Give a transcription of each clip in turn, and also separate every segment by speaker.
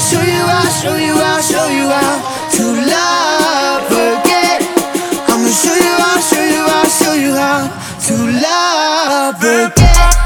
Speaker 1: show you how, show you how, show you how to love again. I'ma show you how, show you how, show you how to love again.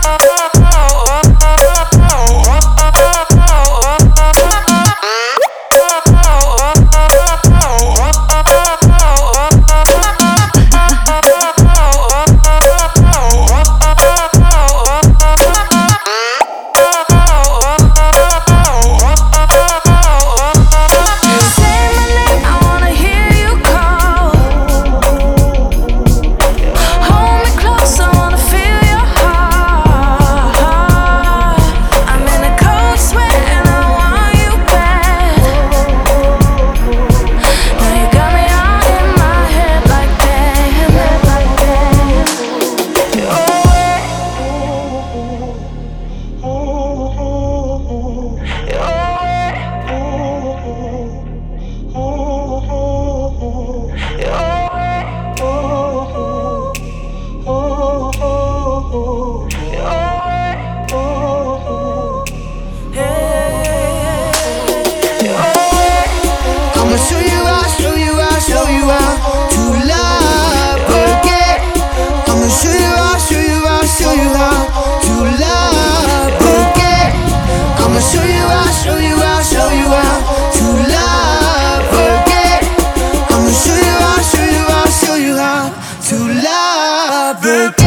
Speaker 1: I'ma show you how, show you how, show you how to love again. I'ma show you how, show you how, show you how to love again. I'ma show you how, show you how, show you how to love again. I'ma show you how, show you how, show you how to love again.